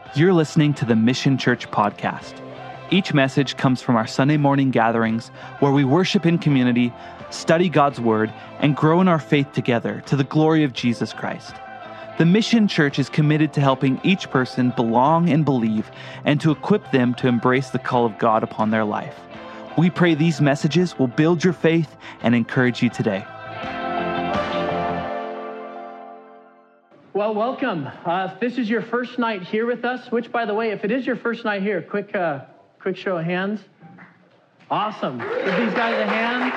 You're listening to the Mission Church podcast. Each message comes from our Sunday morning gatherings where we worship in community, study God's Word, and grow in our faith together to the glory of Jesus Christ. The Mission Church is committed to helping each person belong and believe and to equip them to embrace the call of God upon their life. We pray these messages will build your faith and encourage you today. Well, welcome. If this is your first night here with us, which, by the way, if it is your first night here, quick show of hands. Awesome. Give these guys a hand.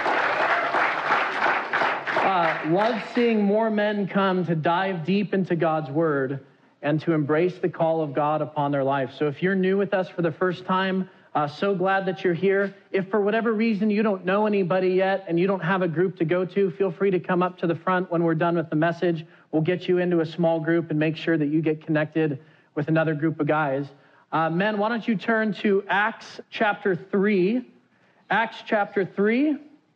Love seeing more men come to dive deep into God's Word and to embrace the call of God upon their life. So if you're new with us for the first time, so glad that you're here. If for whatever reason you don't know anybody yet and you don't have a group to go to, feel free to come up to the front when we're done with the message. We'll get you into a small group and make sure that you get connected with another group of guys. Men, why don't you turn to Acts chapter 3. Acts chapter 3.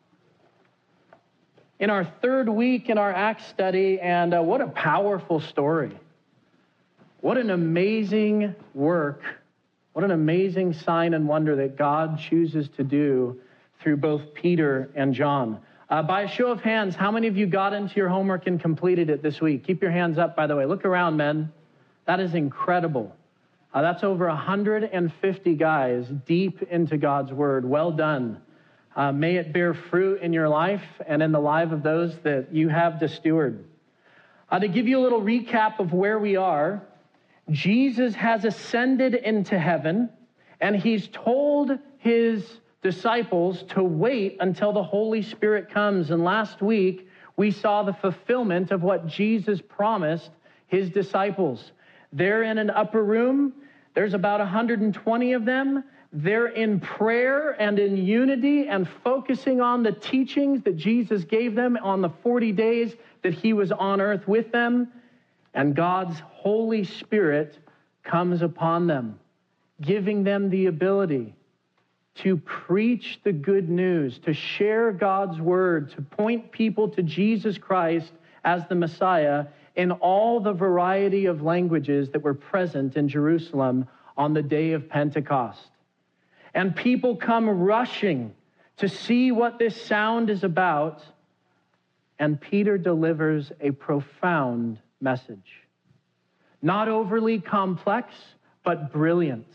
In our third week in our Acts study, and what a powerful story. What an amazing work. What an amazing sign and wonder that God chooses to do through both Peter and John. By a show of hands, how many of you got into your homework and completed it this week? Keep your hands up, by the way. Look around, men. That is incredible. That's over 150 guys deep into God's Word. Well done. May it bear fruit in your life and in the life of those that you have to steward. To give you a little recap of where we are, Jesus has ascended into heaven, and he's told his disciples to wait until the Holy Spirit comes. And last week, we saw the fulfillment of what Jesus promised his disciples. They're in an upper room. There's about 120 of them. They're in prayer and in unity and focusing on the teachings that Jesus gave them on the 40 days that he was on earth with them. And God's Holy Spirit comes upon them, giving them the ability to preach the good news, to share God's Word, to point people to Jesus Christ as the Messiah in all the variety of languages that were present in Jerusalem on the day of Pentecost. And people come rushing to see what this sound is about, and Peter delivers a profound message. Not overly complex, but brilliant.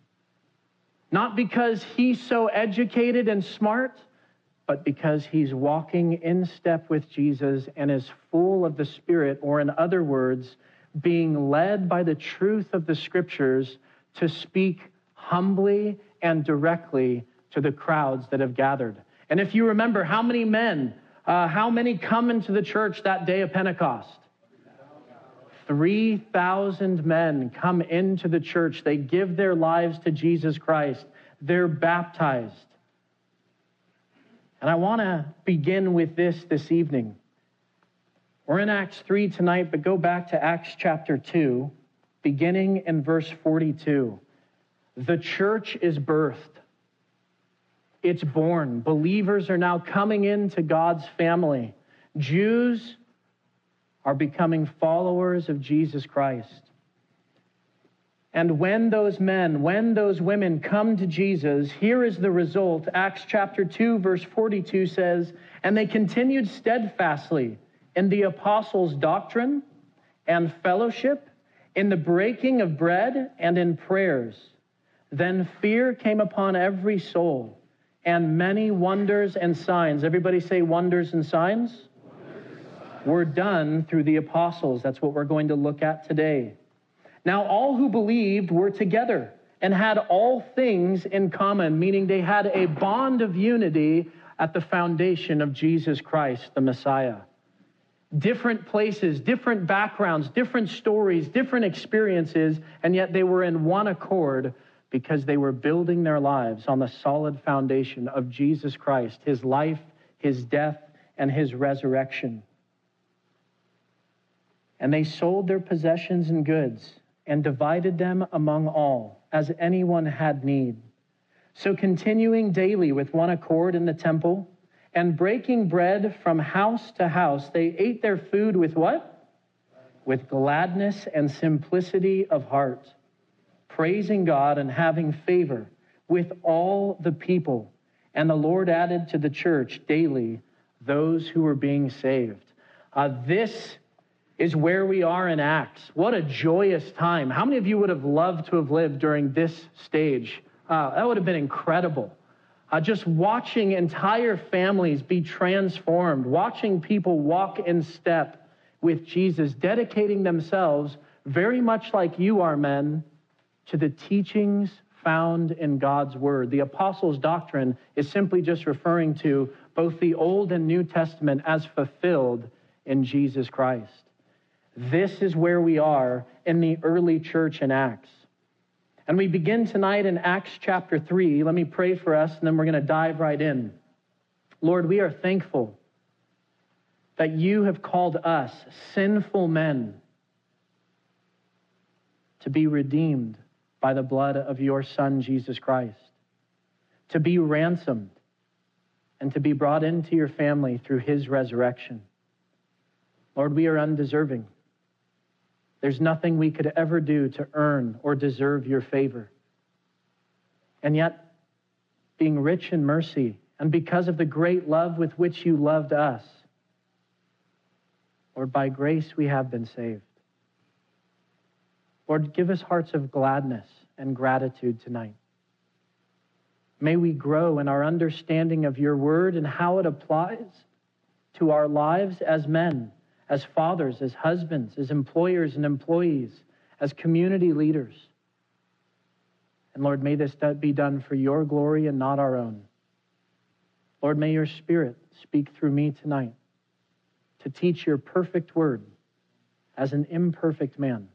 Not because he's so educated and smart, but because he's walking in step with Jesus and is full of the Spirit, or in other words, being led by the truth of the Scriptures to speak humbly and directly to the crowds that have gathered. And if you remember, how many come into the church that day of Pentecost? 3,000 men come into the church. They give their lives to Jesus Christ. They're baptized. And I want to begin with this evening. We're in Acts 3 tonight, but go back to Acts chapter 2, beginning in verse 42. The church is birthed. It's born. Believers are now coming into God's family. Jews are becoming followers of Jesus Christ. And when those women come to Jesus, here is the result. Acts chapter 2, verse 42 says, "And they continued steadfastly in the apostles' doctrine and fellowship, in the breaking of bread and in prayers. Then fear came upon every soul, and many wonders and signs." Everybody say wonders and signs. Were done through the apostles. That's what we're going to look at today. Now, all who believed were together and had all things in common, meaning they had a bond of unity at the foundation of Jesus Christ, the Messiah. Different places, different backgrounds, different stories, different experiences, and yet they were in one accord because they were building their lives on the solid foundation of Jesus Christ, his life, his death, and his resurrection. And they sold their possessions and goods and divided them among all, as anyone had need. So continuing daily with one accord in the temple, and breaking bread from house to house, they ate their food with what? With gladness and simplicity of heart, praising God and having favor with all the people. And the Lord added to the church daily those who were being saved. This is where we are in Acts. What a joyous time. How many of you would have loved to have lived during this stage? That would have been incredible. Just watching entire families be transformed, watching people walk in step with Jesus, dedicating themselves very much like you are, men, to the teachings found in God's word. The apostles' doctrine is simply just referring to both the Old and New Testament as fulfilled in Jesus Christ. This is where we are in the early church in Acts. And we begin tonight in Acts chapter 3. Let me pray for us, and then we're going to dive right in. Lord, we are thankful that you have called us, sinful men, to be redeemed by the blood of your Son, Jesus Christ, to be ransomed, and to be brought into your family through his resurrection. Lord, we are undeserving. There's nothing we could ever do to earn or deserve your favor. And yet, being rich in mercy, and because of the great love with which you loved us, Lord, by grace we have been saved. Lord, give us hearts of gladness and gratitude tonight. May we grow in our understanding of your word and how it applies to our lives as men, as fathers, as husbands, as employers and employees, as community leaders. And Lord, may this be done for your glory and not our own. Lord, may your Spirit speak through me tonight to teach your perfect word as an imperfect man.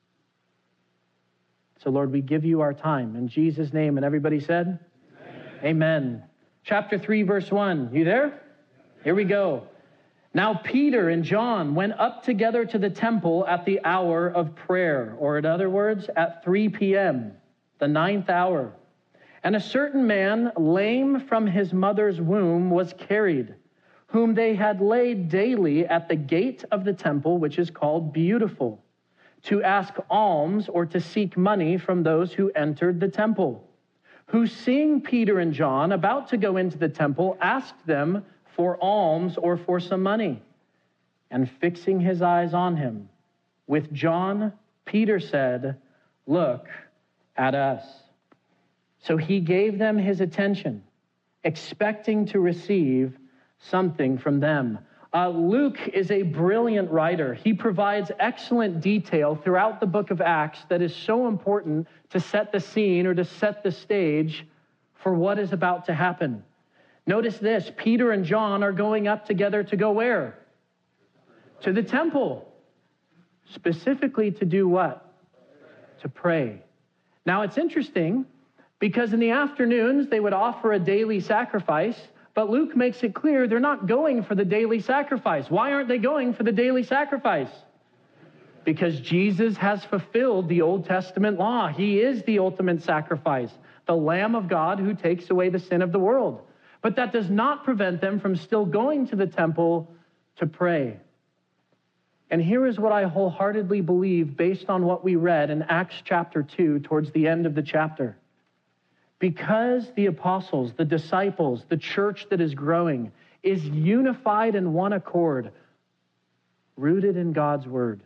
So Lord, we give you our time in Jesus' name. And everybody said, Amen. Amen. Chapter 3, verse 1. You there? Here we go. Now Peter and John went up together to the temple at the hour of prayer, or in other words, at 3 p.m., the 9th hour. And a certain man, lame from his mother's womb, was carried, whom they had laid daily at the gate of the temple, which is called Beautiful, to ask alms or to seek money from those who entered the temple, who, seeing Peter and John about to go into the temple, asked them for alms or for some money. And fixing his eyes on him, with John, Peter said, "Look at us." So he gave them his attention, expecting to receive something from them. Luke is a brilliant writer. He provides excellent detail throughout the book of Acts that is so important to set the scene or to set the stage for what is about to happen. Notice this, Peter and John are going up together to go where? To the temple. Specifically to do what? To pray. Now it's interesting because in the afternoons they would offer a daily sacrifice, but Luke makes it clear they're not going for the daily sacrifice. Why aren't they going for the daily sacrifice? Because Jesus has fulfilled the Old Testament law. He is the ultimate sacrifice, the Lamb of God who takes away the sin of the world. But that does not prevent them from still going to the temple to pray. And here is what I wholeheartedly believe based on what we read in Acts chapter 2 towards the end of the chapter. Because the apostles, the disciples, the church that is growing is unified in one accord, rooted in God's word,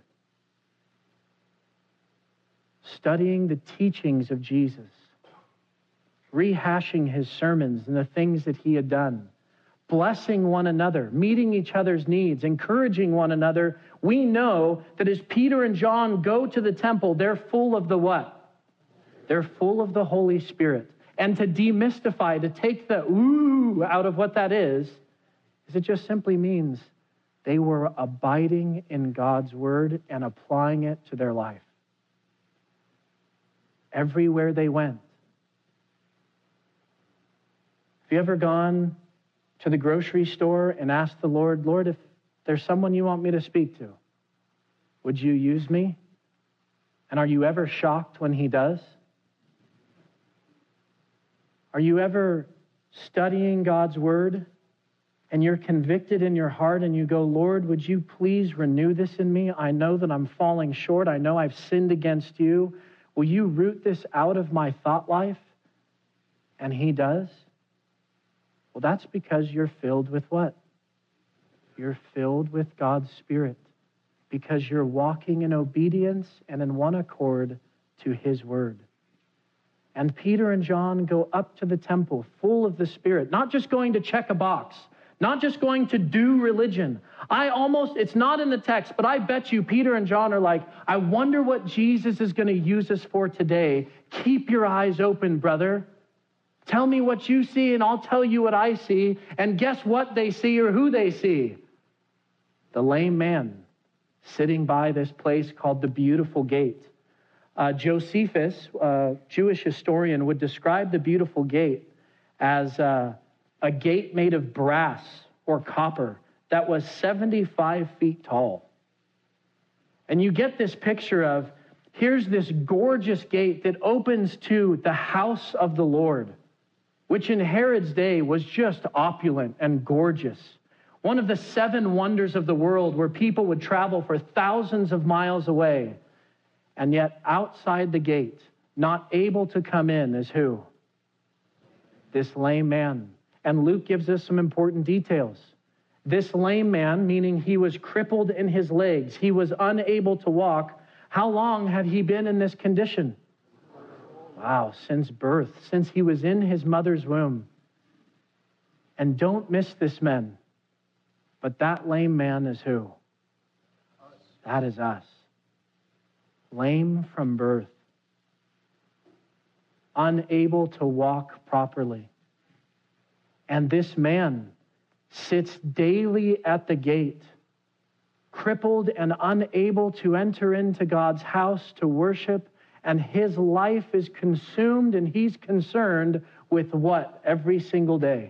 studying the teachings of Jesus, rehashing his sermons and the things that he had done, blessing one another, meeting each other's needs, encouraging one another. We know that as Peter and John go to the temple, they're full of the what? They're full of the Holy Spirit. And to demystify, to take the ooh out of what that is it just simply means they were abiding in God's word and applying it to their life. Everywhere they went. Have you ever gone to the grocery store and asked the Lord, "Lord, if there's someone you want me to speak to, would you use me?" And are you ever shocked when he does? Are you ever studying God's word and you're convicted in your heart and you go, "Lord, would you please renew this in me? I know that I'm falling short. I know I've sinned against you. Will you root this out of my thought life? And he does. Well, that's because you're filled with what? You're filled with God's Spirit, because you're walking in obedience and in one accord to his word. And Peter and John go up to the temple full of the Spirit, not just going to check a box, not just going to do religion. It's not in the text, but I bet you Peter and John are like, I wonder what Jesus is going to use us for today. Keep your eyes open, brother. Tell me what you see and I'll tell you what I see. And guess what they see or who they see? The lame man sitting by this place called the Beautiful Gate. Josephus, a Jewish historian, would describe the Beautiful Gate as a gate made of brass or copper that was 75 feet tall. And you get this picture of, here's this gorgeous gate that opens to the house of the Lord, which in Herod's day was just opulent and gorgeous. One of the 7 wonders of the world, where people would travel for thousands of miles away. And yet outside the gate, not able to come in, is who? This lame man. And Luke gives us some important details. This lame man, meaning he was crippled in his legs, he was unable to walk. How long had he been in this condition? Wow, since birth, since he was in his mother's womb. And don't miss this, men. But that lame man is who? That is us. Lame from birth. Unable to walk properly. And this man sits daily at the gate, crippled and unable to enter into God's house to worship, and his life is consumed and he's concerned with what every single day?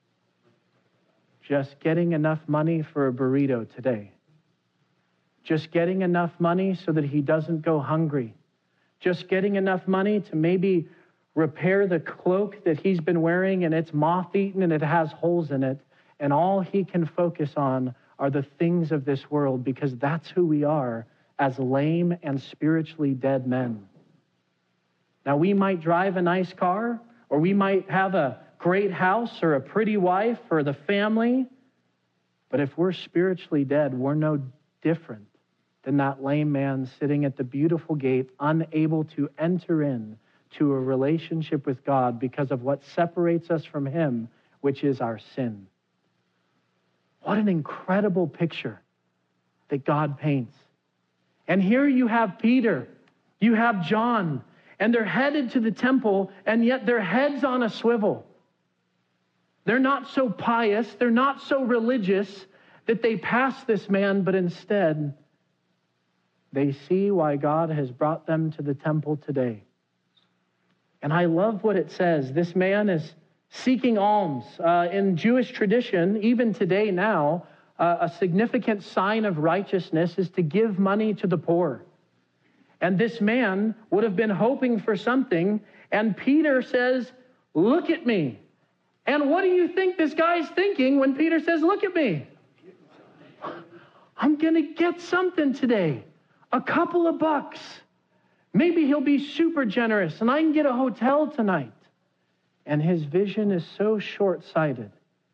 Just getting enough money for a burrito today. Just getting enough money so that he doesn't go hungry. Just getting enough money to maybe repair the cloak that he's been wearing and it's moth-eaten and it has holes in it. And all he can focus on are the things of this world, because that's who we are as lame and spiritually dead men. Now, we might drive a nice car, or we might have a great house or a pretty wife or the family, but if we're spiritually dead, we're no different than that lame man sitting at the Beautiful Gate, unable to enter in to a relationship with God because of what separates us from him, which is our sin. What an incredible picture that God paints. And here you have Peter, you have John, and they're headed to the temple, and yet their heads on a swivel. They're not so pious, they're not so religious that they pass this man, but instead they see why God has brought them to the temple today. And I love what it says. This man is seeking alms. In Jewish tradition, even today now, a significant sign of righteousness is to give money to the poor. And this man would have been hoping for something, and Peter says, look at me. And what do you think this guy's thinking when Peter says, look at me? I'm going to get something today. A couple of bucks. Maybe he'll be super generous and I can get a hotel tonight. And his vision is so short-sighted.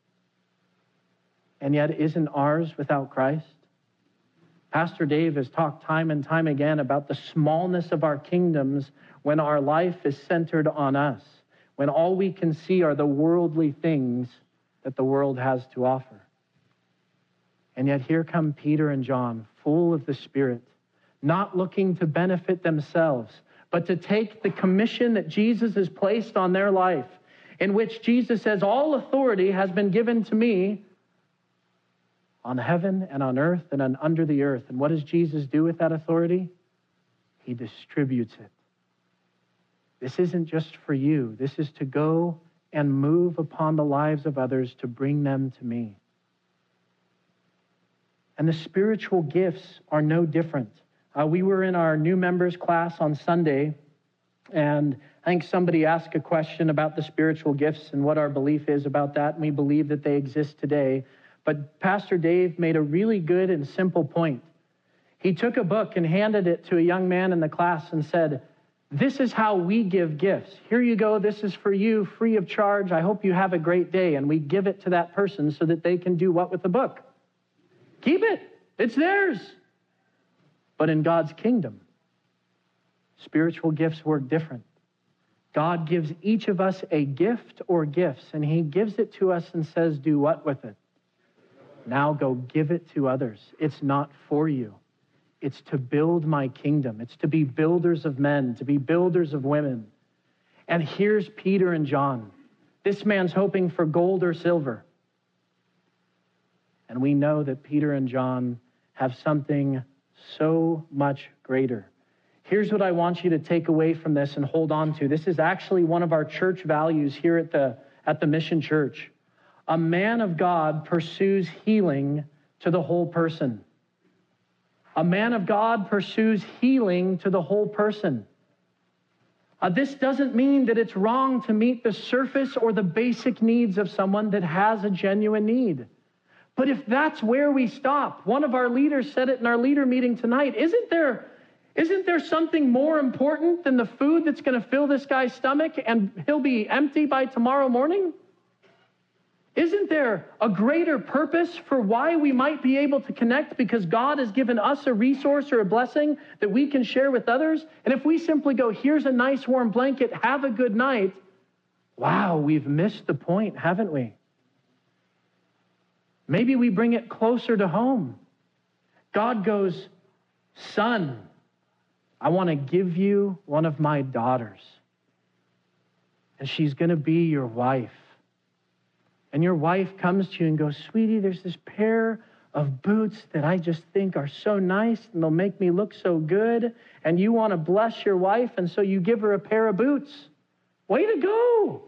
And yet isn't ours without Christ? Pastor Dave has talked time and time again about the smallness of our kingdoms when our life is centered on us, when all we can see are the worldly things that the world has to offer. And yet here come Peter and John, full of the Spirit, not looking to benefit themselves, but to take the commission that Jesus has placed on their life, in which Jesus says, all authority has been given to me on heaven and on earth and on under the earth. And what does Jesus do with that authority? He distributes it. This isn't just for you. This is to go and move upon the lives of others to bring them to me. And the spiritual gifts are no different. We were in our new members class on Sunday, and I think somebody asked a question about the spiritual gifts and what our belief is about that, and we believe that they exist today. But Pastor Dave made a really good and simple point. He took a book and handed it to a young man in the class and said, This is how we give gifts. Here you go. This is for you, free of charge. I hope you have a great day. And we give it to that person so that they can do what with the book? Keep it. It's theirs. But in God's kingdom, spiritual gifts work different. God gives each of us a gift or gifts, and he gives it to us and says, do what with it? Now go give it to others. It's not for you. It's to build my kingdom. It's to be builders of men, to be builders of women. And here's Peter and John. This man's hoping for gold or silver. And we know that Peter and John have something so much greater. Here's what I want you to take away from this and hold on to. This is actually one of our church values here at the Mission Church. A man of God pursues healing to the whole person. A man of God pursues healing to the whole person. This doesn't mean that it's wrong to meet the surface or the basic needs of someone that has a genuine need. But if that's where we stop, one of our leaders said it in our leader meeting tonight, isn't there something more important than the food that's going to fill this guy's stomach and he'll be empty by tomorrow morning? Isn't there a greater purpose for why we might be able to connect because God has given us a resource or a blessing that we can share with others? And if we simply go, here's a nice warm blanket, have a good night, wow, we've missed the point, haven't we? Maybe we bring it closer to home. God goes, son, I want to give you one of my daughters. And she's going to be your wife. And your wife comes to you and goes, sweetie, there's this pair of boots that I just think are so nice and they'll make me look so good. And you want to bless your wife, and so you give her a pair of boots. Way to go.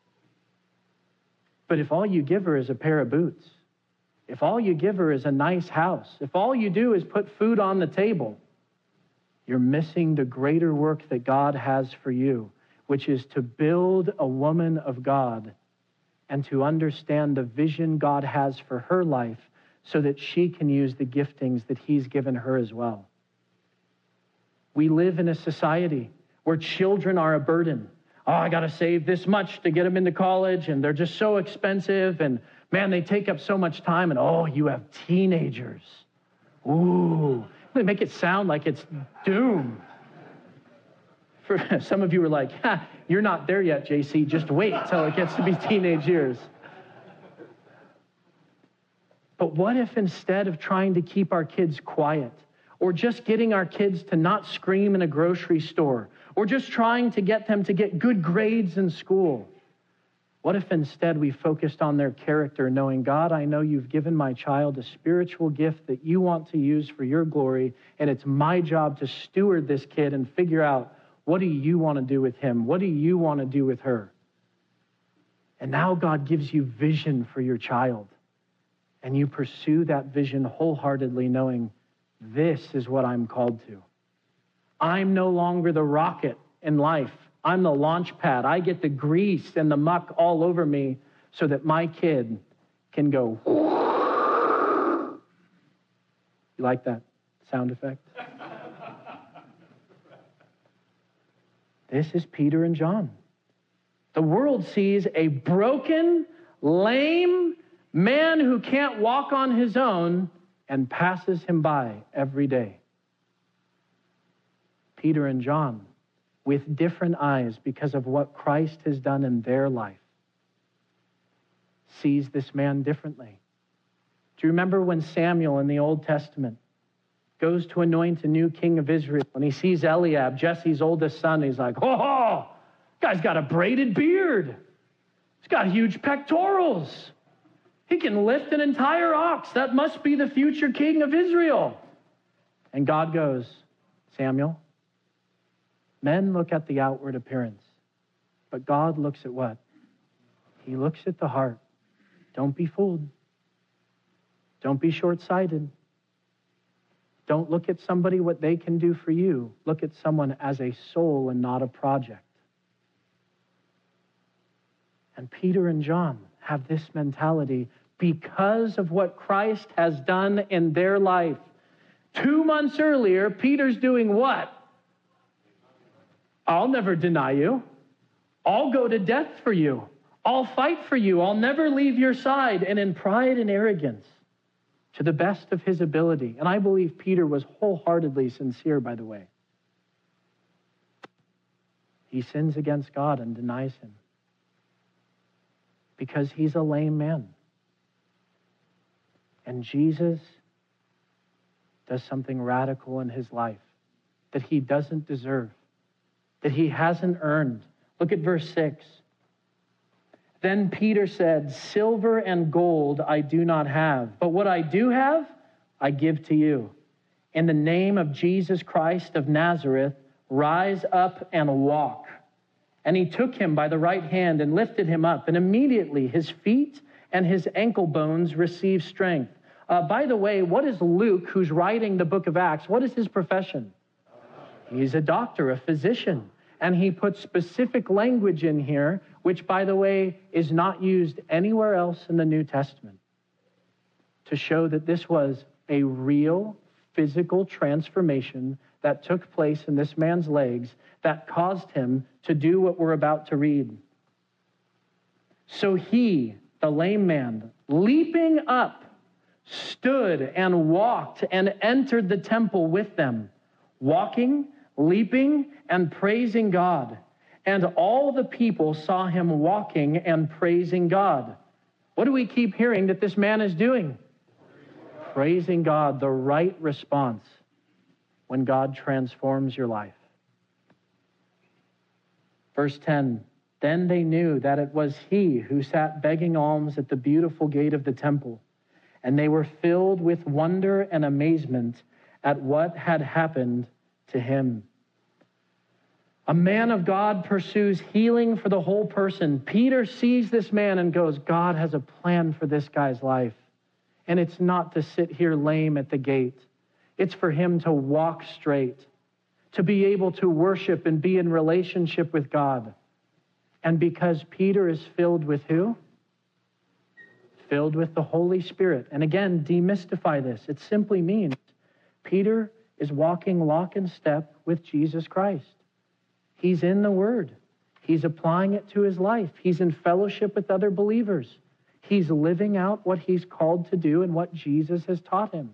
But if all you give her is a pair of boots, if all you give her is a nice house, if all you do is put food on the table, you're missing the greater work that God has for you, which is to build a woman of God and to understand the vision God has for her life so that she can use the giftings that he's given her as well. We live in a society where children are a burden. Oh, I got to save this much to get them into college, and they're just so expensive, and man, they take up so much time, and oh, you have teenagers. Ooh, they make it sound like it's doom. For some of you are like, you're not there yet, JC. Just wait till it gets to be teenage years. But what if instead of trying to keep our kids quiet, or just getting our kids to not scream in a grocery store, or just trying to get them to get good grades in school, what if instead we focused on their character, knowing, God, I know you've given my child a spiritual gift that you want to use for your glory, and it's my job to steward this kid and figure out, what do you want to do with him? What do you want to do with her? And now God gives you vision for your child. And you pursue that vision wholeheartedly, knowing this is what I'm called to. I'm no longer the rocket in life. I'm the launch pad. I get the grease and the muck all over me so that my kid can go. You like that sound effect? This is Peter and John. The world sees a broken, lame man who can't walk on his own and passes him by every day. Peter and John, with different eyes because of what Christ has done in their life, sees this man differently. Do you remember when Samuel in the Old Testament goes to anoint a new king of Israel, and he sees Eliab, Jesse's oldest son? He's like, oh, guy's got a braided beard. He's got huge pectorals. He can lift an entire ox. That must be the future king of Israel. And God goes, Samuel, men look at the outward appearance, but God looks at what? He looks at the heart. Don't be fooled. Don't be short-sighted. Don't look at somebody what they can do for you. Look at someone as a soul and not a project. And Peter and John have this mentality because of what Christ has done in their life. 2 months earlier, Peter's doing what? I'll never deny you. I'll go to death for you. I'll fight for you. I'll never leave your side. And in pride and arrogance, to the best of his ability. And I believe Peter was wholeheartedly sincere, by the way. He sins against God and denies him because he's a lame man. And Jesus does something radical in his life that he doesn't deserve, that he hasn't earned. Look at verse 6. Then Peter said, silver and gold I do not have, but what I do have, I give to you. In the name of Jesus Christ of Nazareth, rise up and walk. And he took him by the right hand and lifted him up, and immediately his feet and his ankle bones received strength. By the way, what is Luke, who's writing the book of Acts, what is his profession? He's a doctor, a physician. And he puts specific language in here, which, by the way, is not used anywhere else in the New Testament, to show that this was a real physical transformation that took place in this man's legs that caused him to do what we're about to read. So he, the lame man, leaping up, stood and walked and entered the temple with them, walking, leaping, and praising God. And all the people saw him walking and praising God. What do we keep hearing that this man is doing? Praising God, the right response when God transforms your life. Verse 10, then they knew that it was he who sat begging alms at the beautiful gate of the temple, and they were filled with wonder and amazement at what had happened to him. A man of God pursues healing for the whole person. Peter sees this man and goes, God has a plan for this guy's life. And it's not to sit here lame at the gate. It's for him to walk straight, to be able to worship and be in relationship with God. And because Peter is filled with who? Filled with the Holy Spirit. And again, demystify this. It simply means Peter is walking lock and step with Jesus Christ. He's in the Word. He's applying it to his life. He's in fellowship with other believers. He's living out what he's called to do and what Jesus has taught him.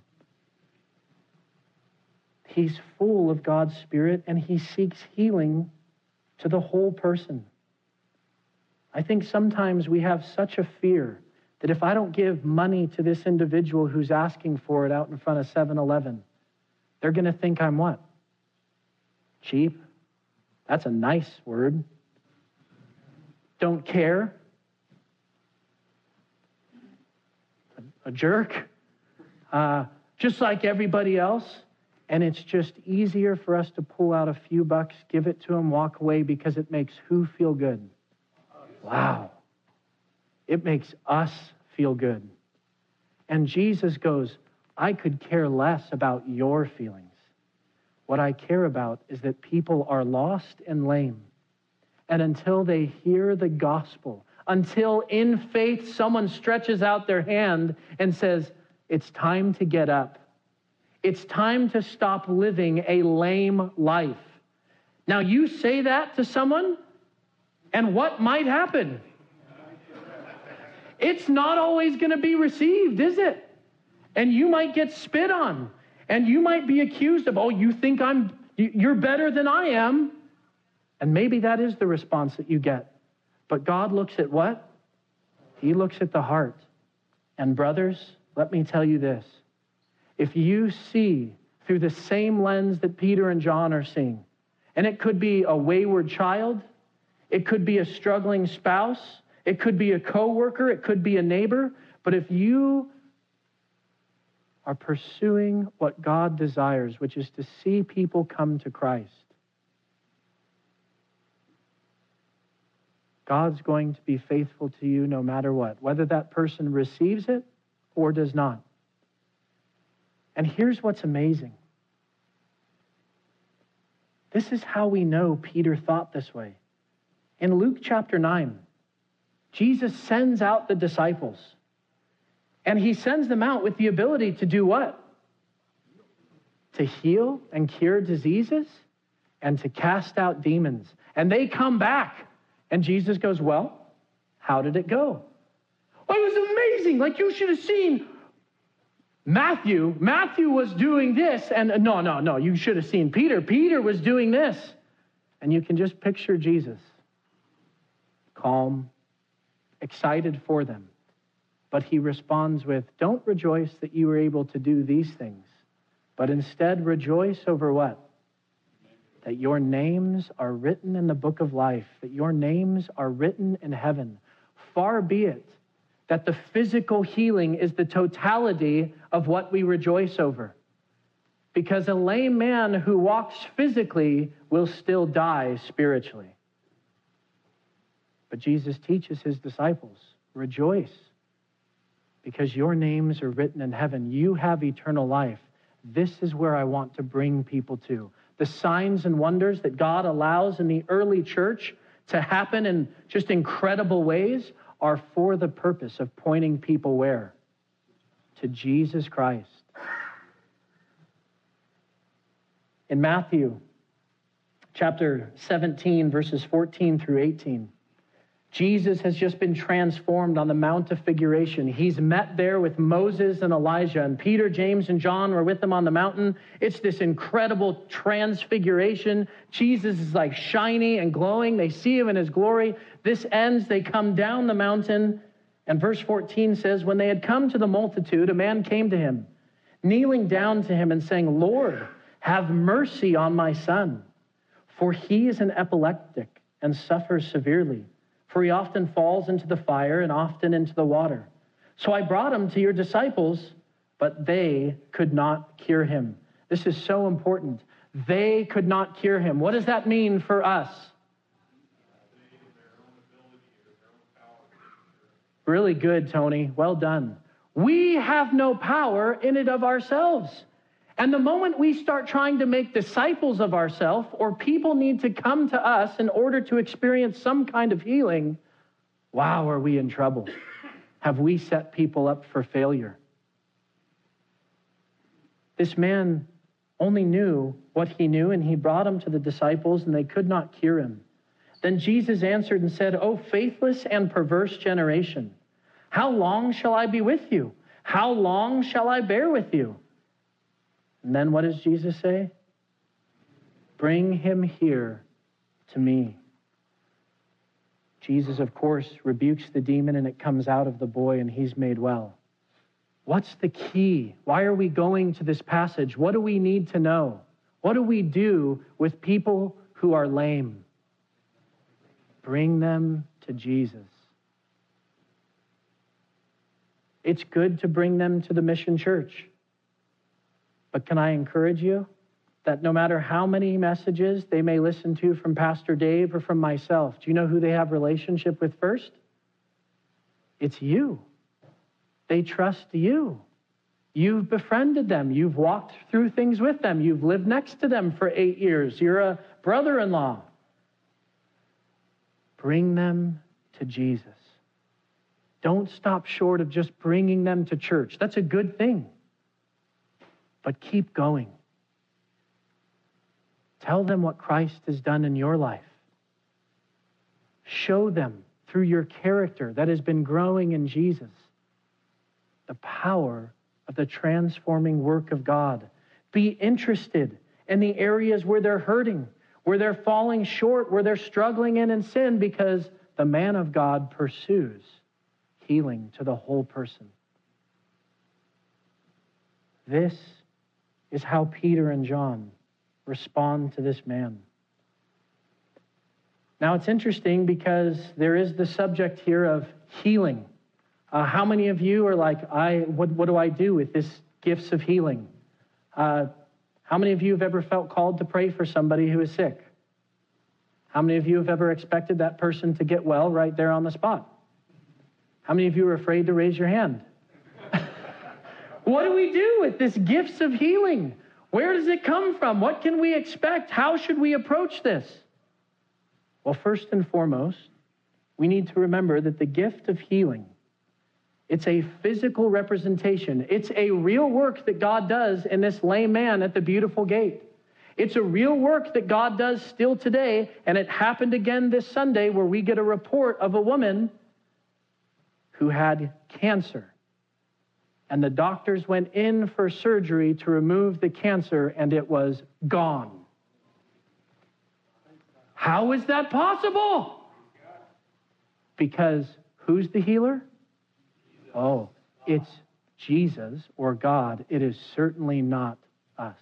He's full of God's Spirit, and he seeks healing to the whole person. I think sometimes we have such a fear that if I don't give money to this individual who's asking for it out in front of 7-Eleven, they're going to think I'm what? Cheap? That's a nice word. Don't care. A jerk. Just like everybody else. And it's just easier for us to pull out a few bucks, give it to them, walk away, because it makes who feel good? Wow. It makes us feel good. And Jesus goes, I could care less about your feelings. What I care about is that people are lost and lame. And until they hear the gospel, until in faith someone stretches out their hand and says, it's time to get up. It's time to stop living a lame life. Now you say that to someone, and what might happen? It's not always going to be received, is it? And you might get spit on. And you might be accused of, oh, you think you're better than I am. And maybe that is the response that you get. But God looks at what? He looks at the heart. And brothers, let me tell you this. If you see through the same lens that Peter and John are seeing, and it could be a wayward child, it could be a struggling spouse, it could be a coworker, it could be a neighbor, but if you are pursuing what God desires, which is to see people come to Christ, God's going to be faithful to you no matter what, whether that person receives it or does not. And here's what's amazing. This is how we know Peter thought this way. In Luke chapter 9, Jesus sends out the disciples. And he sends them out with the ability to do what? To heal and cure diseases. and to cast out demons. And they come back. And Jesus goes, well, how did it go? Well, it was amazing. Like, you should have seen Matthew. Matthew was doing this. And no, you should have seen Peter. Peter was doing this. And you can just picture Jesus, calm, excited for them. But he responds with, don't rejoice that you were able to do these things, but instead rejoice over what? That your names are written in the book of life, that your names are written in heaven. Far be it that the physical healing is the totality of what we rejoice over. Because a lame man who walks physically will still die spiritually. But Jesus teaches his disciples, rejoice, because your names are written in heaven. You have eternal life. This is where I want to bring people to. The signs and wonders that God allows in the early church to happen in just incredible ways are for the purpose of pointing people where? To Jesus Christ. In Matthew chapter 17, verses 14 through 18, Jesus has just been transformed on the Mount of Figuration. He's met there with Moses and Elijah, and Peter, James, and John were with him on the mountain. It's this incredible transfiguration. Jesus is like shiny and glowing. They see him in his glory. This ends. They come down the mountain. And verse 14 says, when they had come to the multitude, a man came to him, kneeling down to him and saying, Lord, have mercy on my son, for he is an epileptic and suffers severely. For he often falls into the fire and often into the water. So I brought him to your disciples, but they could not cure him. This is so important. They could not cure him. What does that mean for us? Really good, Tony. Well done. We have no power in and of ourselves. And the moment we start trying to make disciples of ourselves, or people need to come to us in order to experience some kind of healing, wow, are we in trouble? Have we set people up for failure? This man only knew what he knew, and he brought him to the disciples, and they could not cure him. Then Jesus answered and said, O faithless and perverse generation, how long shall I be with you? How long shall I bear with you? And then what does Jesus say? Bring him here to me. Jesus, of course, rebukes the demon, and it comes out of the boy, and he's made well. What's the key? Why are we going to this passage? What do we need to know? What do we do with people who are lame? Bring them to Jesus. It's good to bring them to the Mission Church. But can I encourage you that no matter how many messages they may listen to from Pastor Dave or from myself, do you know who they have relationship with first? It's you. They trust you. You've befriended them. You've walked through things with them. You've lived next to them for 8 years. You're a brother-in-law. Bring them to Jesus. Don't stop short of just bringing them to church. That's a good thing. But keep going. Tell them what Christ has done in your life. Show them through your character that has been growing in Jesus the power of the transforming work of God. Be interested in the areas where they're hurting, where they're falling short, where they're struggling in sin, because the man of God pursues healing to the whole person. This is how Peter and John respond to this man. Now, it's interesting because there is the subject here of healing. How many of you are like, what do I do with this gifts of healing? How many of you have ever felt called to pray for somebody who is sick? How many of you have ever expected that person to get well right there on the spot? How many of you are afraid to raise your hand? What do we do with this gifts of healing? Where does it come from? What can we expect? How should we approach this? Well, first and foremost, we need to remember that the gift of healing, it's a physical representation. It's a real work that God does in this lame man at the beautiful gate. It's a real work that God does still today, and it happened again this Sunday where we get a report of a woman who had cancer. And the doctors went in for surgery to remove the cancer, and it was gone. How is that possible? Because who's the healer? Oh, it's Jesus or God. It is certainly not us.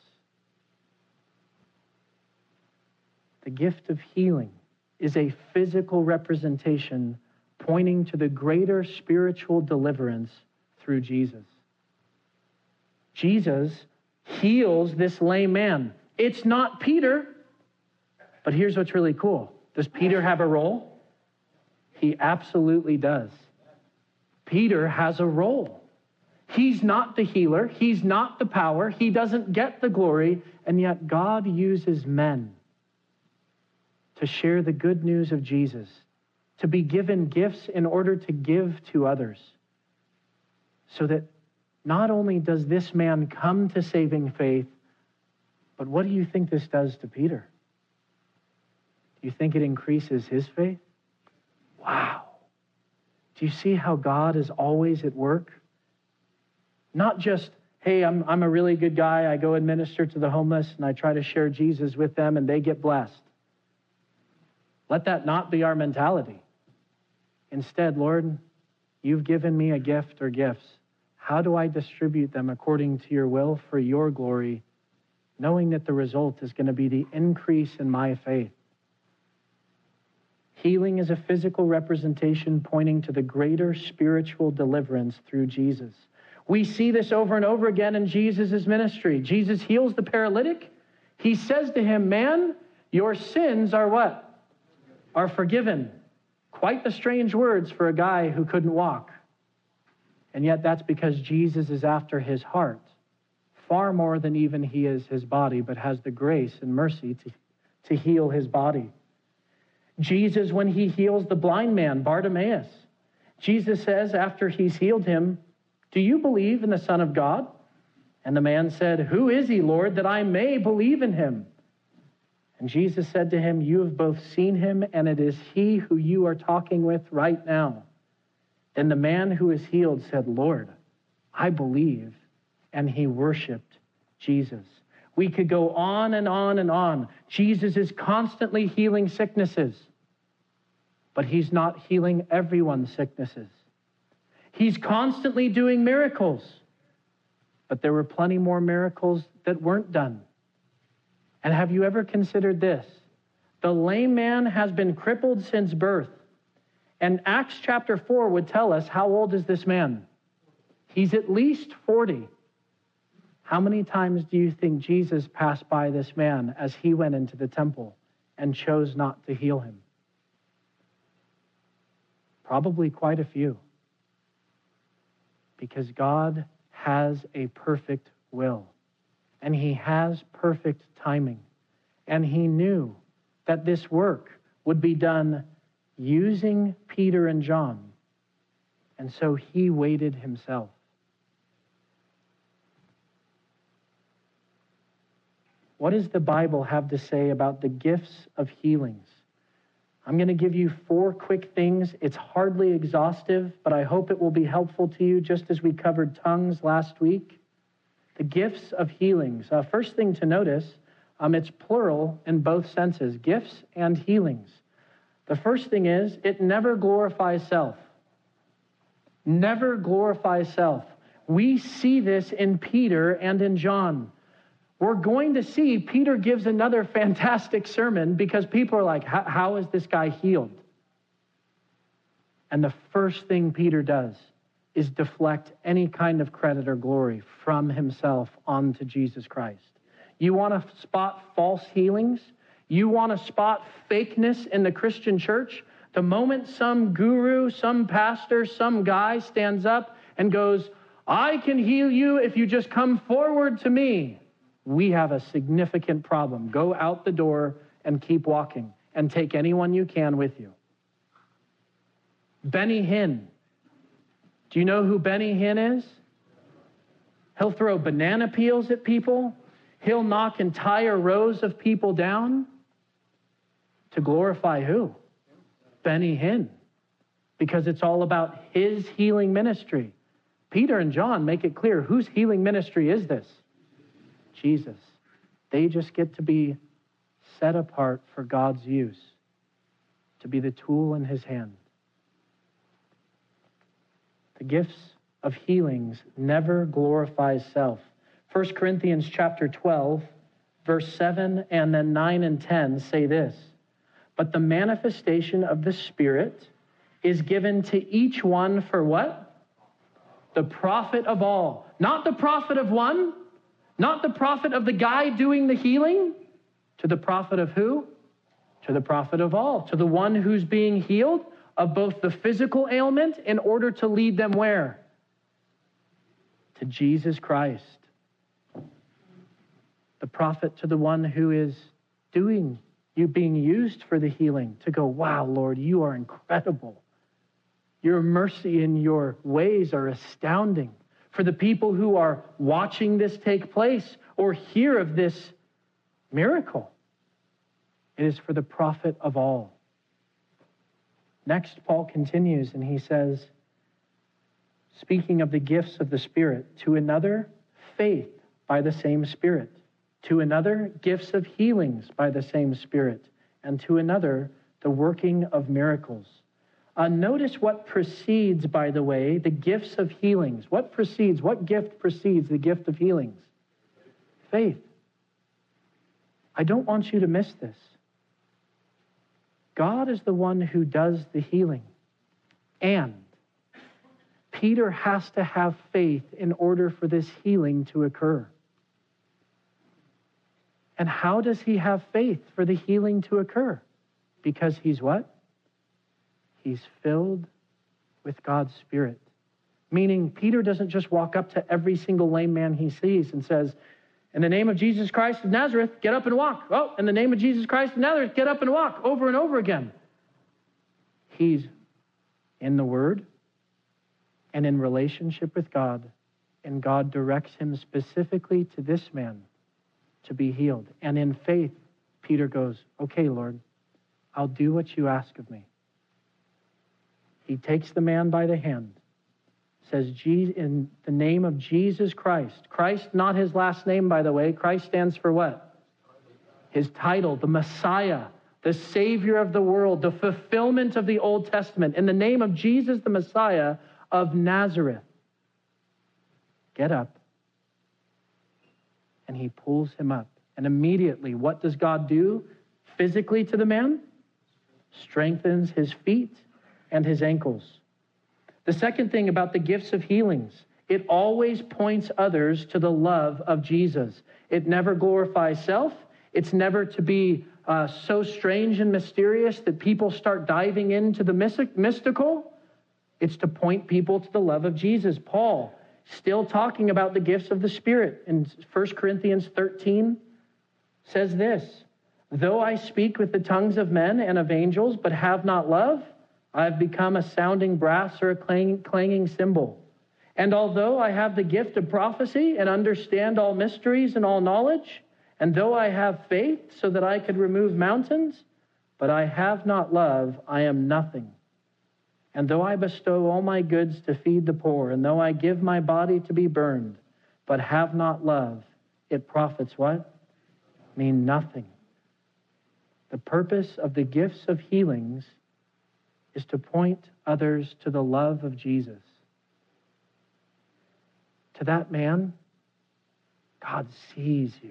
The gift of healing is a physical representation pointing to the greater spiritual deliverance through Jesus. Jesus heals this lame man. It's not Peter, but here's what's really cool. Does Peter have a role? He absolutely does. Peter has a role. He's not the healer. He's not the power. He doesn't get the glory. And yet God uses men to share the good news of Jesus, to be given gifts in order to give to others, so that not only does this man come to saving faith, but what do you think this does to Peter? Do you think it increases his faith? Wow. Do you see how God is always at work? Not just, hey, I'm a really good guy. I go administer to the homeless and I try to share Jesus with them and they get blessed. Let that not be our mentality. Instead, Lord, you've given me a gift or gifts. How do I distribute them according to your will for your glory, knowing that the result is going to be the increase in my faith? Healing is a physical representation pointing to the greater spiritual deliverance through Jesus. We see this over and over again in Jesus' ministry. Jesus heals the paralytic. He says to him, man, your sins are what? Are forgiven. Quite the strange words for a guy who couldn't walk. And yet that's because Jesus is after his heart, far more than even he is his body, but has the grace and mercy to heal his body. Jesus, when he heals the blind man, Bartimaeus, Jesus says after he's healed him, do you believe in the Son of God? And the man said, who is he, Lord, that I may believe in him? And Jesus said to him, you have both seen him, and it is he who you are talking with right now. Then the man who is healed said, Lord, I believe. And he worshiped Jesus. We could go on and on and on. Jesus is constantly healing sicknesses, but he's not healing everyone's sicknesses. He's constantly doing miracles, but there were plenty more miracles that weren't done. And have you ever considered this? The lame man has been crippled since birth. And Acts chapter 4 would tell us, how old is this man? He's at least 40. How many times do you think Jesus passed by this man as he went into the temple and chose not to heal him? Probably quite a few. Because God has a perfect will. And he has perfect timing. And he knew that this work would be done using Peter and John. And so he waited himself. What does the Bible have to say about the gifts of healings? I'm going to give you 4 quick things. It's hardly exhaustive, but I hope it will be helpful to you, just as we covered tongues last week. The gifts of healings. First thing to notice, it's plural in both senses, gifts and healings. The first thing is, it never glorifies self. Never glorifies self. We see this in Peter and in John. We're going to see Peter gives another fantastic sermon because people are like, how is this guy healed? And the first thing Peter does is deflect any kind of credit or glory from himself onto Jesus Christ. You want to spot false healings? You want to spot fakeness in the Christian church? The moment some guru, some pastor, some guy stands up and goes, I can heal you if you just come forward to me, we have a significant problem. Go out the door and keep walking and take anyone you can with you. Benny Hinn. Do you know who Benny Hinn is? He'll throw banana peels at people. He'll knock entire rows of people down to glorify who? Benny Hinn. Because it's all about his healing ministry. Peter and John make it clear, whose healing ministry is this? Jesus. They just get to be set apart for God's use, to be the tool in his hand. The gifts of healings never glorify self. 1 Corinthians chapter 12, verse 7 and then 9 and 10 say this, but the manifestation of the Spirit is given to each one for what? The profit of all. Not the profit of one, not the profit of the guy doing the healing, to the profit of who? To the profit of all, to the one who's being healed of both the physical ailment in order to lead them where? To Jesus Christ. The profit to the one who is being used for the healing, to go, wow, Lord, you are incredible. Your mercy and your ways are astounding. For the people who are watching this take place or hear of this miracle, it is for the profit of all. Next, Paul continues and he says, speaking of the gifts of the Spirit, to another, faith by the same Spirit. To another, gifts of healings by the same Spirit. And to another, the working of miracles. Notice what precedes, by the way, the gifts of healings. What gift precedes the gift of healings? Faith. I don't want you to miss this. God is the one who does the healing. And Peter has to have faith in order for this healing to occur. And how does he have faith for the healing to occur? Because he's what? He's filled with God's Spirit. Meaning Peter doesn't just walk up to every single lame man he sees and says, in the name of Jesus Christ of Nazareth, get up and walk. Oh, in the name of Jesus Christ of Nazareth, get up and walk, over and over again. He's in the Word and in relationship with God, and God directs him specifically to this man to be healed. And in faith, Peter goes, okay, Lord, I'll do what you ask of me. He takes the man by the hand, says, in the name of Jesus Christ. Christ, not his last name, by the way. Christ stands for what? His title, the Messiah, the Savior of the world, the fulfillment of the Old Testament. In the name of Jesus, the Messiah of Nazareth. Get up. And he pulls him up. And immediately, what does God do physically to the man? Strengthens his feet and his ankles. The second thing about the gifts of healings, it always points others to the love of Jesus. It never glorifies self. It's never to be so strange and mysterious that people start diving into the mystical. It's to point people to the love of Jesus. Paul, still talking about the gifts of the Spirit in 1 Corinthians 13, says this, though I speak with the tongues of men and of angels, but have not love, I have become a sounding brass or a clanging cymbal. And although I have the gift of prophecy and understand all mysteries and all knowledge, and though I have faith so that I could remove mountains, but I have not love, I am nothing. And though I bestow all my goods to feed the poor, and though I give my body to be burned, but have not love, it profits what? Mean nothing. The purpose of the gifts of healings is to point others to the love of Jesus. To that man, God sees you.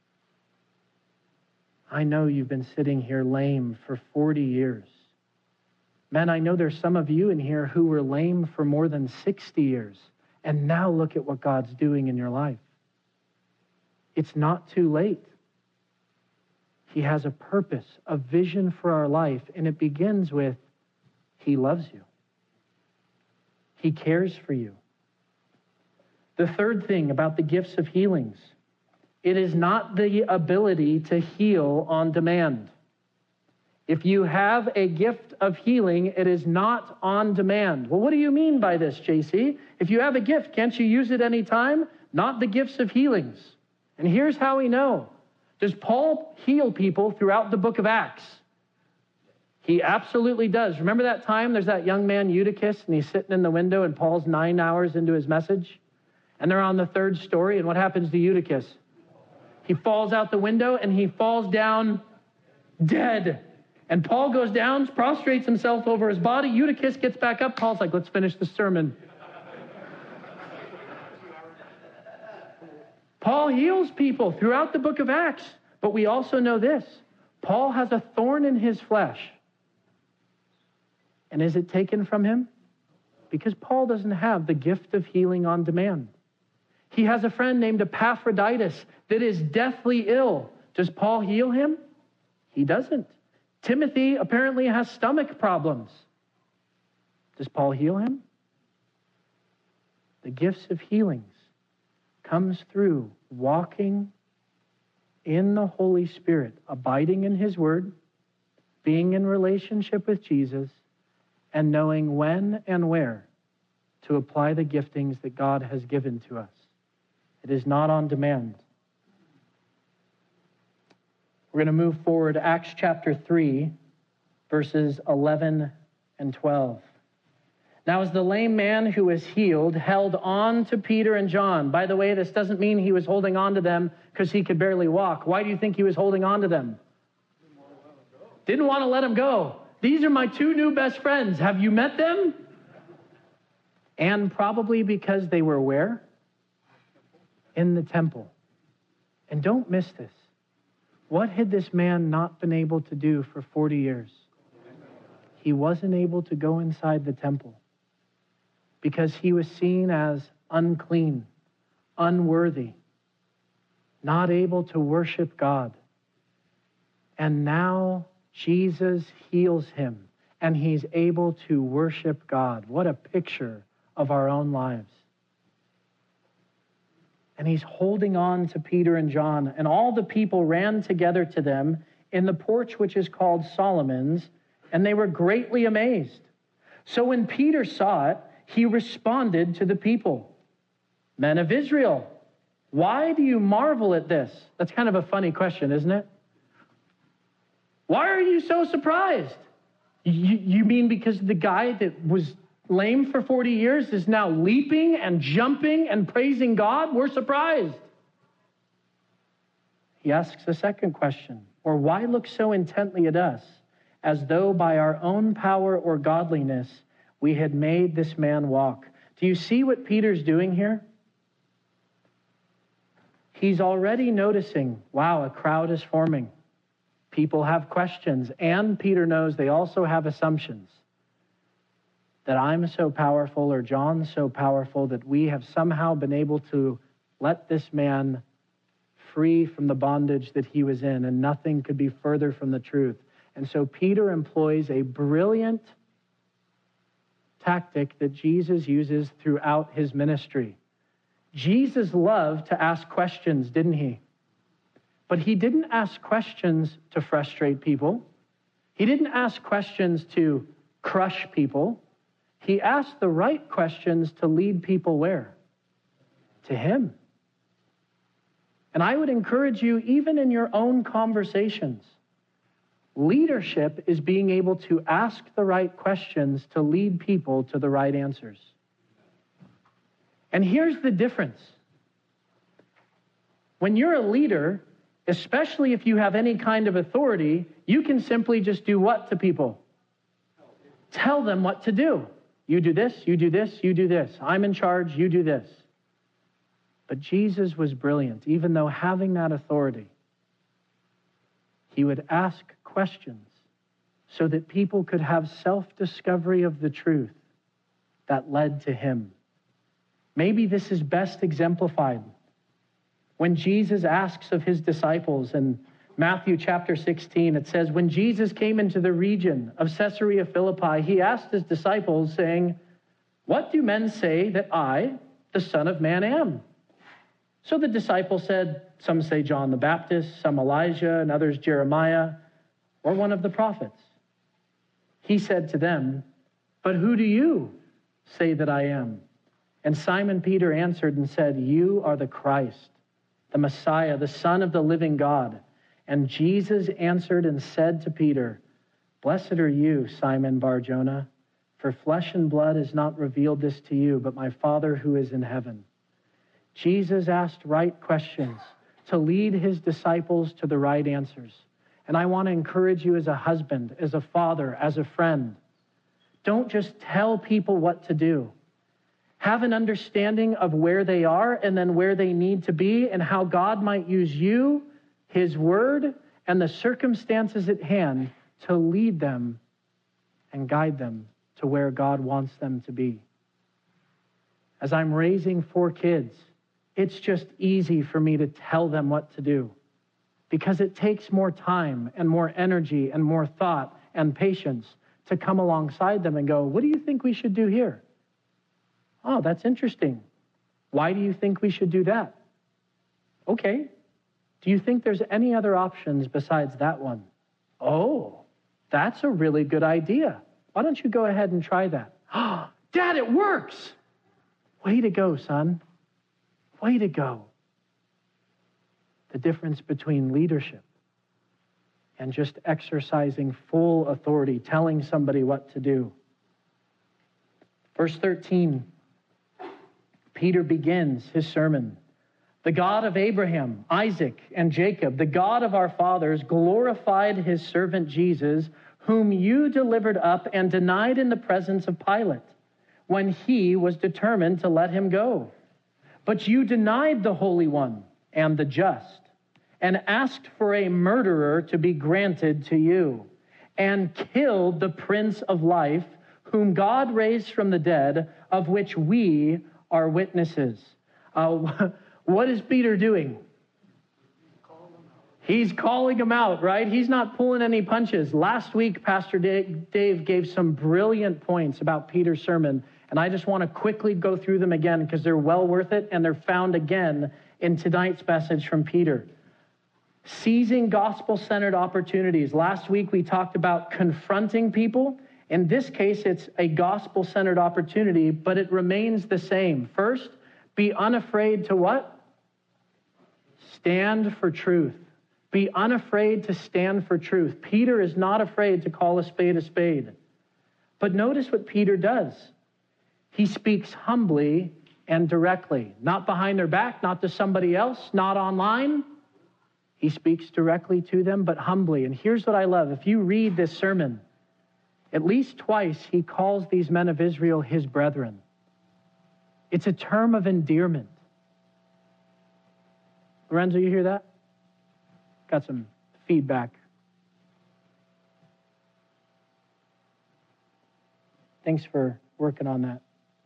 I know you've been sitting here lame for 40 years. Men, I know there's some of you in here who were lame for more than 60 years. And now look at what God's doing in your life. It's not too late. He has a purpose, a vision for our life, and it begins with He loves you. He cares for you. The third thing about the gifts of healings, it is not the ability to heal on demand. If you have a gift of healing, it is not on demand. Well, what do you mean by this, JC? If you have a gift, can't you use it anytime? Not the gifts of healings. And here's how we know. Does Paul heal people throughout the book of Acts? He absolutely does. Remember that time there's that young man Eutychus, and he's sitting in the window, and Paul's 9 hours into his message, and they're on the 3rd story, and what happens to Eutychus? He falls out the window, and he falls down dead. And Paul goes down, prostrates himself over his body. Eutychus gets back up. Paul's like, let's finish the sermon. Paul heals people throughout the book of Acts. But we also know this. Paul has a thorn in his flesh. And is it taken from him? Because Paul doesn't have the gift of healing on demand. He has a friend named Epaphroditus that is deathly ill. Does Paul heal him? He doesn't. Timothy apparently has stomach problems. Does Paul heal him? The gifts of healings comes through walking in the Holy Spirit, abiding in his word, being in relationship with Jesus, and knowing when and where to apply the giftings that God has given to us. It is not on demand. We're going to move forward, Acts chapter 3, verses 11 and 12. Now, as the lame man who was healed held on to Peter and John. By the way, this doesn't mean he was holding on to them because he could barely walk. Why do you think he was holding on to them? Didn't want to let them go. These are my 2 new best friends. Have you met them? And probably because they were where? In the temple. And don't miss this. What had this man not been able to do for 40 years? He wasn't able to go inside the temple because he was seen as unclean, unworthy, not able to worship God. And now Jesus heals him, and he's able to worship God. What a picture of our own lives. And he's holding on to Peter and John, and all the people ran together to them in the porch which is called Solomon's, and they were greatly amazed. So when Peter saw it, he responded to the people, "Men of Israel, why do you marvel at this?" That's kind of a funny question, isn't it? Why are you so surprised? You mean because the guy that was lame for 40 years is now leaping and jumping and praising God? We're surprised. He asks a second question, or why look so intently at us, as though by our own power or godliness we had made this man walk? Do you see what Peter's doing here? He's already noticing, wow, a crowd is forming. People have questions, and Peter knows they also have assumptions. That I'm so powerful or John's so powerful that we have somehow been able to let this man free from the bondage that he was in, and nothing could be further from the truth. And so Peter employs a brilliant tactic that Jesus uses throughout his ministry. Jesus loved to ask questions, didn't he? But he didn't ask questions to frustrate people. He didn't ask questions to crush people. He asked the right questions to lead people where? To him. And I would encourage you, even in your own conversations, leadership is being able to ask the right questions to lead people to the right answers. And here's the difference. When you're a leader, especially if you have any kind of authority, you can simply just do what to people? Tell them what to do. You do this, you do this, you do this. I'm in charge, you do this. But Jesus was brilliant. Even though having that authority, he would ask questions so that people could have self-discovery of the truth that led to him. Maybe this is best exemplified when Jesus asks of his disciples in Matthew chapter 16. It says, when Jesus came into the region of Caesarea Philippi, he asked his disciples, saying, "What do men say that I, the Son of Man, am?" So the disciples said, some say John the Baptist, some Elijah, and others Jeremiah, or one of the prophets. He said to them, "But who do you say that I am?" And Simon Peter answered and said, "You are the Christ, the Messiah, the Son of the living God. And Jesus answered and said to Peter, Blessed are you, Simon Bar-Jonah, for flesh and blood has not revealed this to you, but my Father who is in heaven. Jesus asked right questions to lead his disciples to the right answers. And I want to encourage you as a husband, as a father, as a friend. Don't just tell people what to do. Have an understanding of where they are and then where they need to be and how God might use you, his word, and the circumstances at hand to lead them and guide them to where God wants them to be. As I'm raising 4 kids, it's just easy for me to tell them what to do because it takes more time and more energy and more thought and patience to come alongside them and go, what do you think we should do here? Oh, that's interesting. Why do you think we should do that? Okay. Do you think there's any other options besides that one? Oh, that's a really good idea. Why don't you go ahead and try that? Oh, Dad, it works. Way to go, son. Way to go. The difference between leadership and just exercising full authority, telling somebody what to do. Verse 13, Peter begins his sermon. The God of Abraham, Isaac, and Jacob, the God of our fathers, glorified his servant Jesus, whom you delivered up and denied in the presence of Pilate, when he was determined to let him go. But you denied the Holy One and the just, and asked for a murderer to be granted to you, and killed the Prince of Life, whom God raised from the dead, of which we are witnesses. What is Peter doing? He's calling him out, right? He's not pulling any punches. Last week, Pastor Dave gave some brilliant points about Peter's sermon, and I just want to quickly go through them again because they're well worth it, and they're found again in tonight's message from Peter. Seizing gospel-centered opportunities. Last week, we talked about confronting people. In this case, it's a gospel-centered opportunity, but it remains the same. First, be unafraid to what? Stand for truth. Be unafraid to stand for truth. Peter is not afraid to call a spade a spade. But notice what Peter does. He speaks humbly and directly, not behind their back, not to somebody else, not online. He speaks directly to them, but humbly. And here's what I love. If you read this sermon, at least twice he calls these men of Israel his brethren. It's a term of endearment. Lorenzo, you hear that? Got some feedback. Thanks for working on that.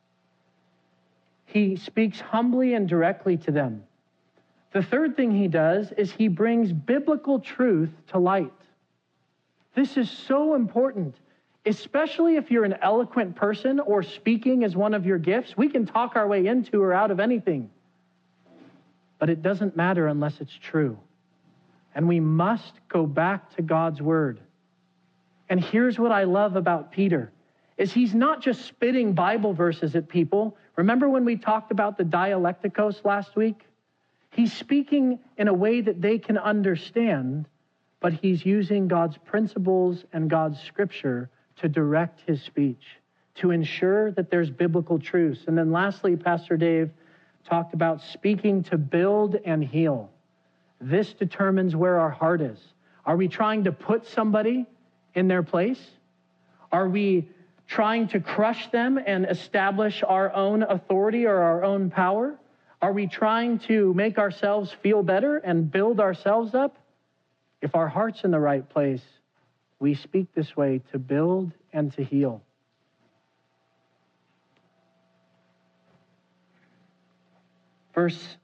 He speaks humbly and directly to them. The third thing he does is he brings biblical truth to light. This is so important, especially if you're an eloquent person or speaking is one of your gifts. We can talk our way into or out of anything, but it doesn't matter unless it's true. And we must go back to God's word. And here's what I love about Peter, is he's not just spitting Bible verses at people. Remember when we talked about the dialecticos last week? He's speaking in a way that they can understand, but he's using God's principles and God's scripture to direct his speech, to ensure that there's biblical truths. And then lastly, Pastor Dave talked about speaking to build and heal. This determines where our heart is. Are we trying to put somebody in their place? Are we trying to crush them and establish our own authority or our own power? Are we trying to make ourselves feel better and build ourselves up? If our heart's in the right place, we speak this way to build and to heal. Verse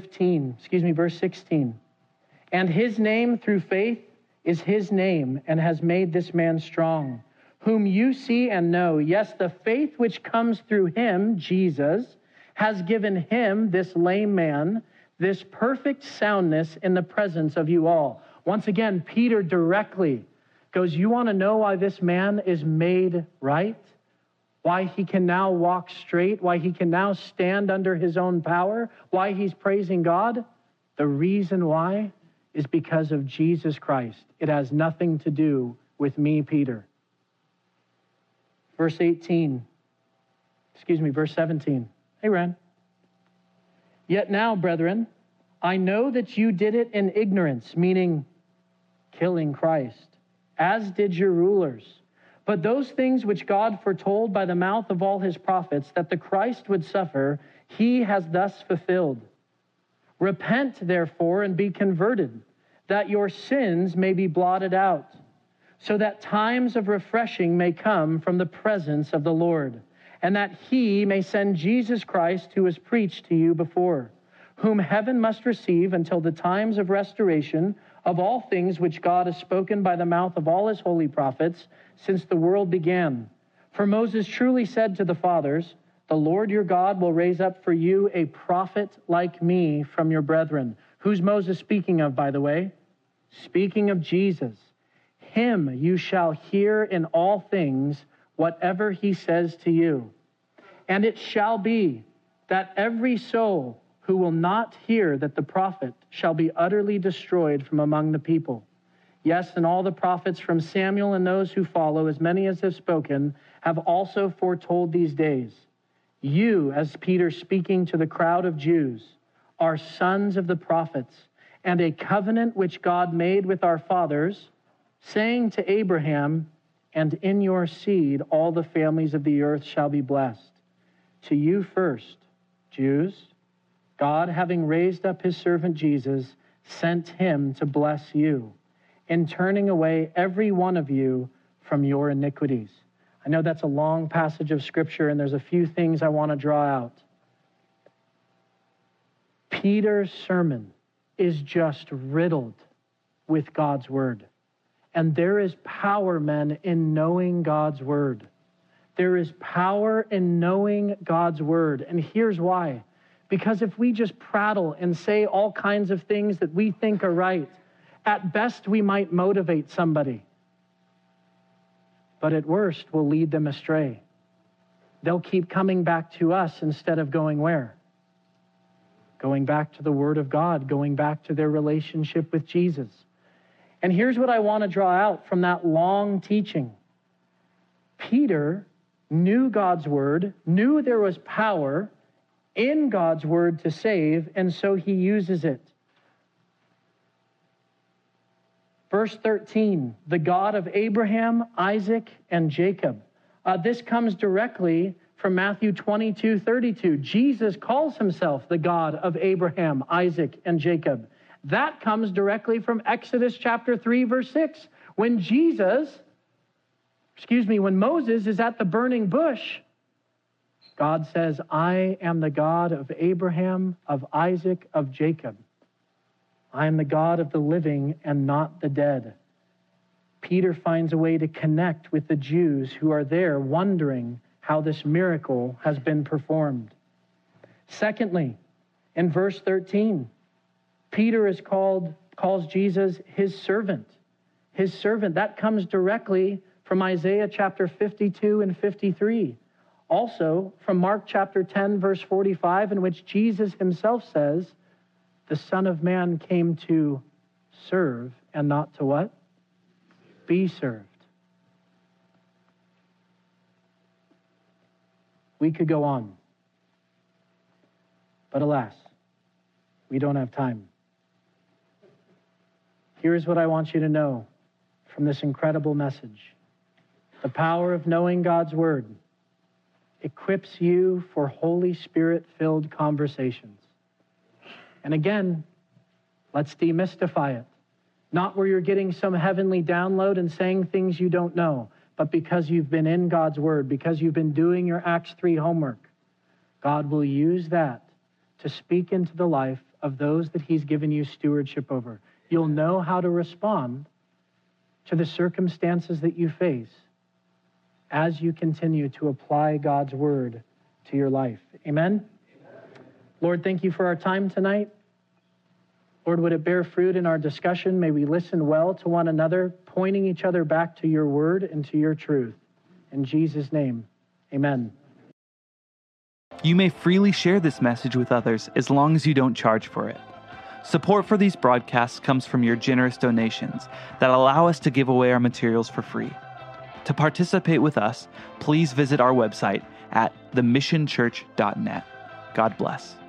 16. And his name through faith is his name and has made this man strong, whom you see and know. Yes, the faith which comes through him, Jesus, has given him, this lame man, this perfect soundness in the presence of you all. Once again, Peter directly goes, you want to know why this man is made right? Why he can now walk straight? Why he can now stand under his own power? Why he's praising God? The reason why is because of Jesus Christ. It has nothing to do with me, Peter. Verse 17. Hey, Ren. Yet now, brethren, I know that you did it in ignorance, meaning killing Christ, as did your rulers. But those things which God foretold by the mouth of all his prophets, that the Christ would suffer, he has thus fulfilled. Repent, therefore, and be converted, that your sins may be blotted out, so that times of refreshing may come from the presence of the Lord, and that he may send Jesus Christ, who was preached to you before, whom heaven must receive until the times of restoration of all things which God has spoken by the mouth of all his holy prophets since the world began. For Moses truly said to the fathers, the Lord your God will raise up for you a prophet like me from your brethren. Who's Moses speaking of, by the way? Speaking of Jesus. Him you shall hear in all things whatever he says to you. And it shall be that every soul who will not hear that the prophet shall be utterly destroyed from among the people. Yes, and all the prophets from Samuel and those who follow, as many as have spoken, have also foretold these days. You, as Peter speaking to the crowd of Jews, are sons of the prophets, and a covenant which God made with our fathers, saying to Abraham, and in your seed all the families of the earth shall be blessed. To you first, Jews, God, having raised up his servant Jesus, sent him to bless you, in turning away every one of you from your iniquities. I know that's a long passage of Scripture, and there's a few things I want to draw out. Peter's sermon is just riddled with God's word. And there is power, men, in knowing God's word. There is power in knowing God's word. And here's why. Because if we just prattle and say all kinds of things that we think are right, at best we might motivate somebody. But at worst, we'll lead them astray. They'll keep coming back to us instead of going where? Going back to the Word of God, going back to their relationship with Jesus. And here's what I want to draw out from that long teaching. Peter knew God's Word, knew there was power in God's Word to save, and so he uses it. Verse 13, the God of Abraham, Isaac, and Jacob. This comes directly from Matthew 22:32. Jesus calls himself the God of Abraham, Isaac, and Jacob. That comes directly from Exodus chapter 3, verse 6. When Moses is at the burning bush, God says, I am the God of Abraham, of Isaac, of Jacob. I am the God of the living and not the dead. Peter finds a way to connect with the Jews who are there wondering how this miracle has been performed. Secondly, in verse 13, Peter calls Jesus his servant. His servant. That comes directly from Isaiah chapter 52 and 53. Also from Mark chapter 10, verse 45, in which Jesus himself says, the Son of Man came to serve and not to what? Be served. We could go on. But alas, we don't have time. Here's what I want you to know from this incredible message. The power of knowing God's Word equips you for Holy Spirit-filled conversations. And again, let's demystify it. Not where you're getting some heavenly download and saying things you don't know, but because you've been in God's Word, because you've been doing your Acts 3 homework. God will use that to speak into the life of those that he's given you stewardship over. You'll know how to respond to the circumstances that you face as you continue to apply God's Word to your life. Amen? Lord, thank you for our time tonight. Lord, would it bear fruit in our discussion? May we listen well to one another, pointing each other back to your word and to your truth. In Jesus' name, amen. You may freely share this message with others as long as you don't charge for it. Support for these broadcasts comes from your generous donations that allow us to give away our materials for free. To participate with us, please visit our website at themissionchurch.net. God bless.